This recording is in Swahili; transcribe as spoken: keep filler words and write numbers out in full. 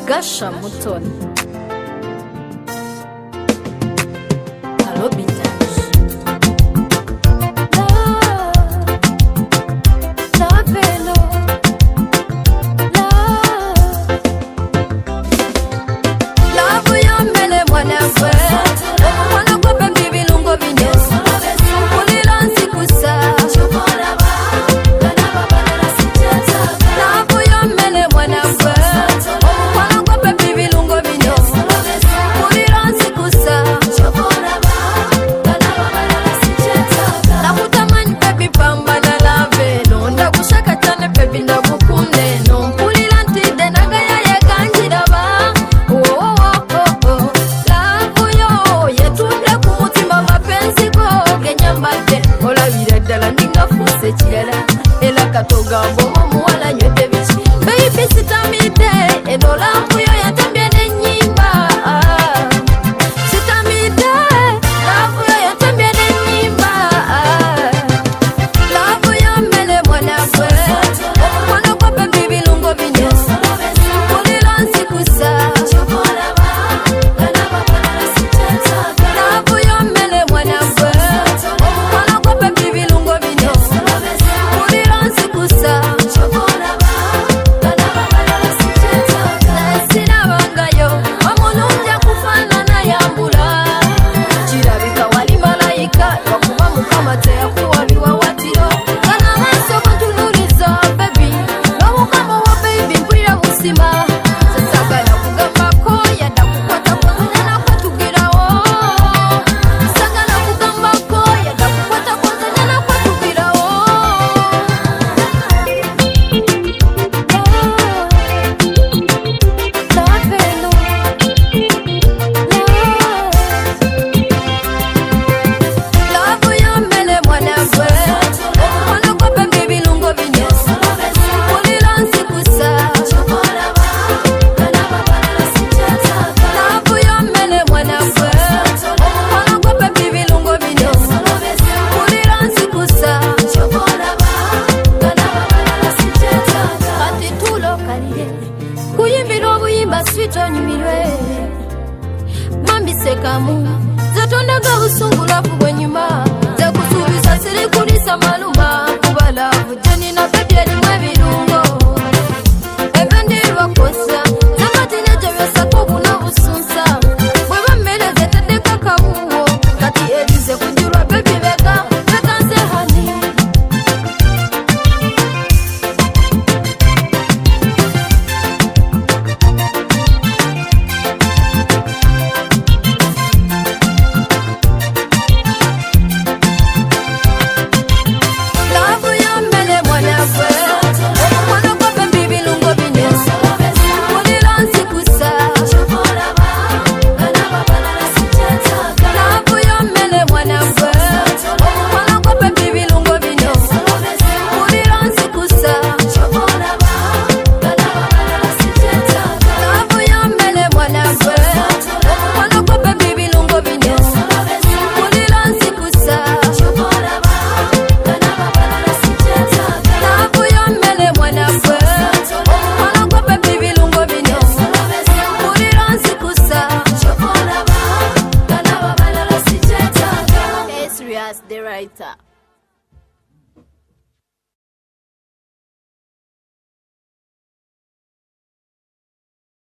Gasha Mutoni. Hello, Bintage. Baby sitamide enola mpuyo yatambye nenyimba sitamide lavu yo yatambye nenyimba lavu yo mele mwana kwe mwana kwa baby bilungo binyo kulila nsikusa lavu yo mele mwana kwe mwana kwa baby bilungo binyo kulila nsikusa Sekamu zatonda ga usungula kubwe nyuma za kusubisa siri kulisa maluma kubala vujeni na baby alimwe birungo ebendi wakosa zakati neje byose kubuna busunsa bwe bameleze tedeka kabuwo kati elize kujura baby bega bekanze hani the writer.